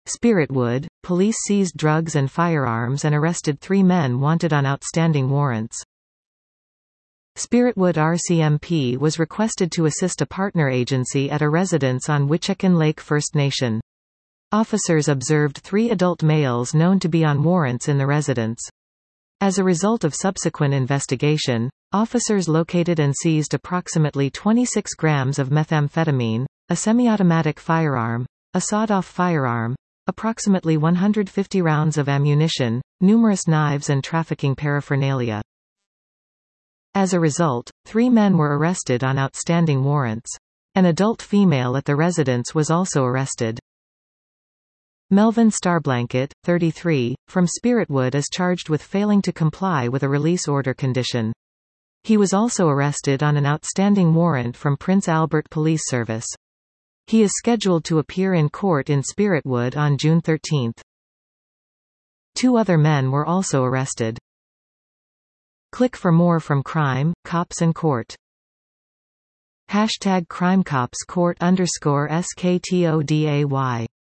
Spiritwood, police seized drugs and firearms and arrested 3 men wanted on outstanding warrants. Spiritwood RCMP was requested to assist a partner agency at a residence on Witchican Lake First Nation. Officers observed 3 adult males known to be on warrants in the residence. As a result of subsequent investigation, officers located and seized approximately 26 grams of methamphetamine, a semi-automatic firearm, a sawed-off firearm, approximately 150 rounds of ammunition, numerous knives and trafficking paraphernalia. As a result, 3 men were arrested on outstanding warrants. An adult female at the residence was also arrested. Melvin Starblanket, 33, from Spiritwood is charged with failing to comply with a release order condition. He was also arrested on an outstanding warrant from Prince Albert Police Service. He is scheduled to appear in court in Spiritwood on June 13. 2 other men were also arrested. Click for more from Crime, Cops and Court. #CrimeCopsCourt_SKTODAY